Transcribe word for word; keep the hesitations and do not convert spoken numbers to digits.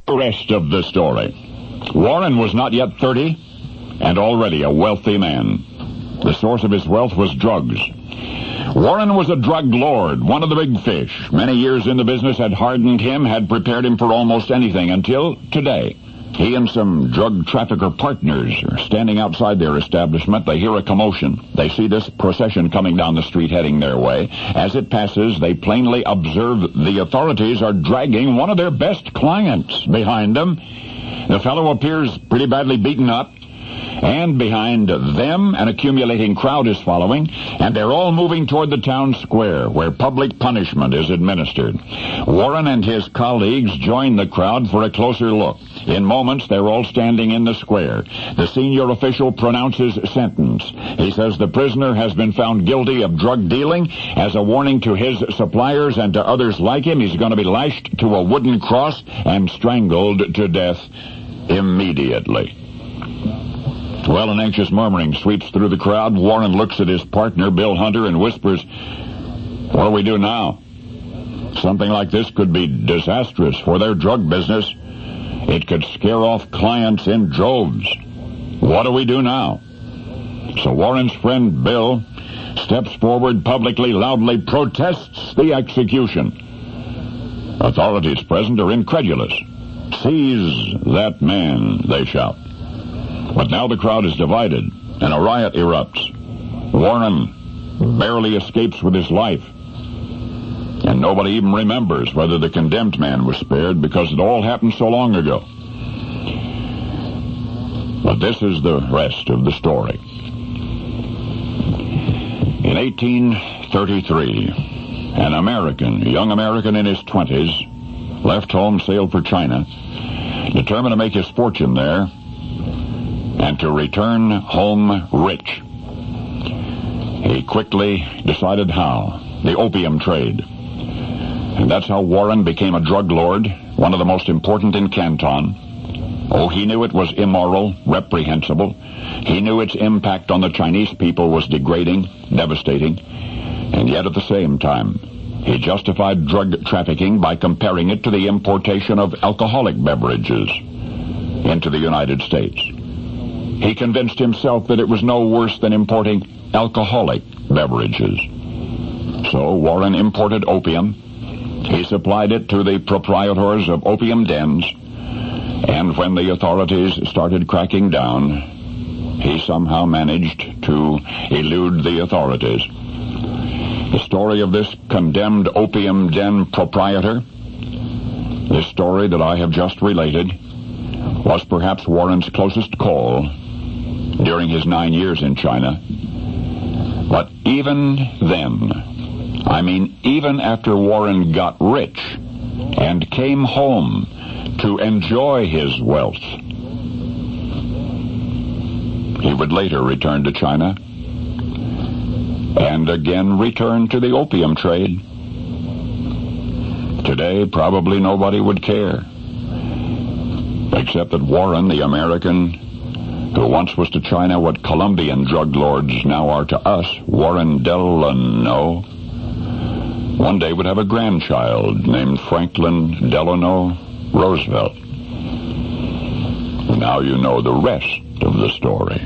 The rest of the story. Warren was not yet thirty, and already a wealthy man. The source of his wealth was drugs. Warren was a drug lord, one of the big fish. Many years in the business had hardened him, had prepared him for almost anything, until today. He and some drug trafficker partners are standing outside their establishment. They hear a commotion. They see this procession coming down the street heading their way. As it passes, they plainly observe the authorities are dragging one of their best clients behind them. The fellow appears pretty badly beaten up. And behind them, an accumulating crowd is following, and they're all moving toward the town square, where public punishment is administered. Warren and his colleagues join the crowd for a closer look. In moments, they're all standing in the square. The senior official pronounces sentence. He says the prisoner has been found guilty of drug dealing. As a warning to his suppliers and to others like him, he's going to be lashed to a wooden cross and strangled to death immediately. Well, an anxious murmuring sweeps through the crowd. Warren looks at his partner, Bill Hunter, and whispers, "What do we do now? Something like this could be disastrous for their drug business. It could scare off clients in droves. What do we do now?" So Warren's friend, Bill, steps forward publicly, loudly protests the execution. Authorities present are incredulous. "Seize that man," they shout. But now the crowd is divided, and a riot erupts. Warren barely escapes with his life. And nobody even remembers whether the condemned man was spared, because it all happened so long ago. But this is the rest of the story. In eighteen thirty-three, an American, a young American in his twenties, left home, sailed for China, determined to make his fortune there, and to return home rich. He quickly decided how. The opium trade. And that's how Warren became a drug lord, one of the most important in Canton. Oh, he knew it was immoral, reprehensible. He knew its impact on the Chinese people was degrading, devastating. And yet at the same time, he justified drug trafficking by comparing it to the importation of alcoholic beverages into the United States. He convinced himself that it was no worse than importing alcoholic beverages. So Warren imported opium. He supplied it to the proprietors of opium dens. And when the authorities started cracking down, he somehow managed to elude the authorities. The story of this condemned opium den proprietor, this story that I have just related, was perhaps Warren's closest call during his nine years in China. But even then, I mean even after Warren got rich and came home to enjoy his wealth, he would later return to China and again return to the opium trade. Today, probably nobody would care, except that Warren, the American, who once was to China what Colombian drug lords now are to us, Warren Delano, one day would have a grandchild named Franklin Delano Roosevelt. Now you know the rest of the story.